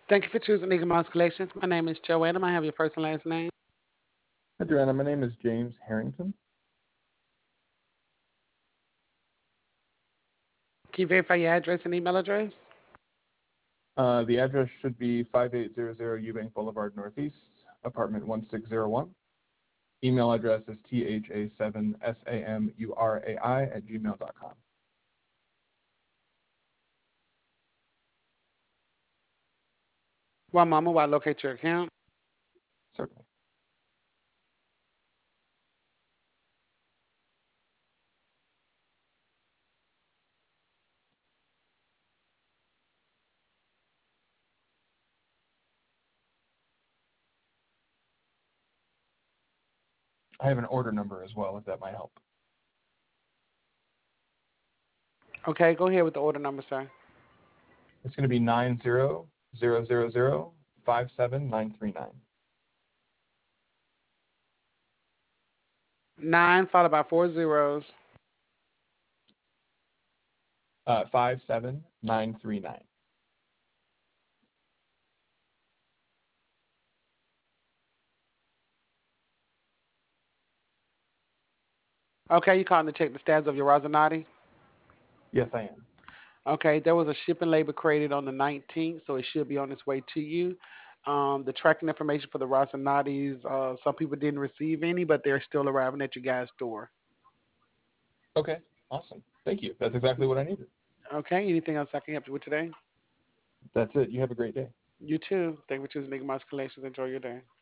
Thank you for choosing Eagle Mouse Collections. My name is Joanna. May I have your first and last name? Hi, Joanna. My name is James Harrington. Can you verify your address and email address? The address should be 5800 Eubank Boulevard Northeast, apartment 1601. Email address is tha7samurai@gmail.com. One moment while I locate your account. Certainly. I have an order number as well, if that might help. Okay, go ahead with the order number, sir. It's going to be 900057939. 9 followed by 4 zeros. 57939. Okay, you calling to check the status of your Rosinati? Yes, I am. Okay, there was a shipping label created on the 19th, so it should be on its way to you. The tracking information for the Rosinatis, some people didn't receive any, but they're still arriving at your guys' door. Okay, awesome. Thank you. That's exactly what I needed. Okay, anything else I can help you with today? That's it. You have a great day. You too. Thank you for choosing Big Mouse Collections. Enjoy your day.